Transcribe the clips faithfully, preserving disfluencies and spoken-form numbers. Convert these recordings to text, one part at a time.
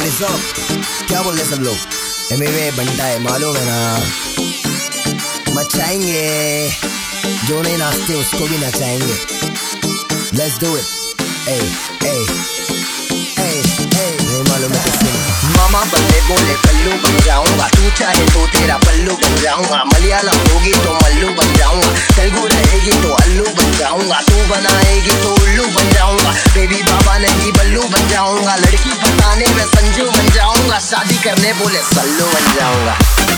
सब क्या बोल रहे सब लोग? एम में बनता है मालूम है ना, मचाएंगे जो नहीं नाचते उसको भी नचाएंगे। Let's do it. ए ए ए ए मालूम है किसने? मामा बल्ले बोले कल्लू बन जाऊंगा, तू चाहे तो तेरा पल्लू बन जाऊंगा। मलयालम होगी तो मल्लू बन जाऊंगा, तेलुगु रहेगी तो अल्लू बन जाऊंगा। तू बनाएगी तो उल्लू बन जाऊंगा, बेबी बाबा नहीं बल्लू बन जाऊंगा। लड़की बताने में संजू बन जाऊंगा, शादी करने बोले सल्लू बन जाऊंगा।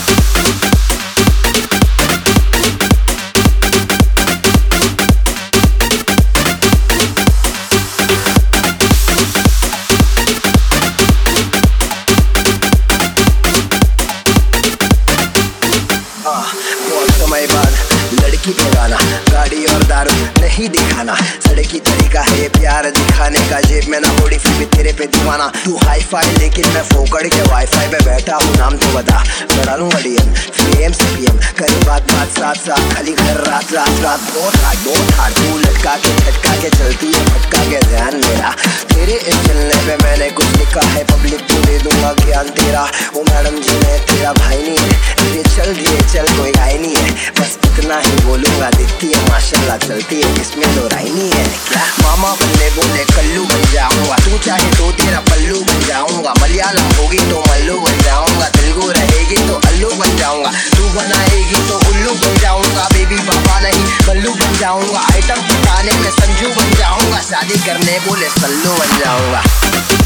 समय बाद लड़की पे गाना, गाड़ी और दारू नहीं दिखाना। सड़की तरीका है प्यार दिखाने का, जेब में ना होड़ी फिर भी तेरे पे दीवाना। तू हाई फाई लेकिन मैं फोकड़ के वाईफाई पे बैठा हूँ, नाम तो बता बढ़ा लूंगा डीएम पीएम से पीएम। करी बात बात साथ साथ खाली घर रात रात रात बहुत हार्ड बहुत हार्ड। तू लटका के झटका के चलती है भटका के ध्यान मेरा, तेरे इस चलने पे मैंने कुछ लिखा है पब्लिक को दे दूंगा ज्ञान तेरा। ओ मैडम जी मैं तेरा भाई नहीं है, ये चल दिए चल कोई गाय नहीं है, बस इतना ही बोलूंगा। दिखती है माशाल्लाह चलती है इसमें तो राय नहीं है क्या? मामा बल्ले बोले कल्लू बन जाऊंगा, तू चाहे तो तेरा पल्लू बन जाऊंगा। मलयालम होगी तो मल्लू बन जाऊंगा, तेलुगु रहेगी तो अल्लू बन जाऊंगा। तू बनाएगी तो उल्लू बन जाऊंगा, बेबी बाबा नहीं बल्लू बन जाऊंगा। आइटम बताने में संजू बन जाऊंगा, शादी करने बोले सल्लू बन जाऊंगा।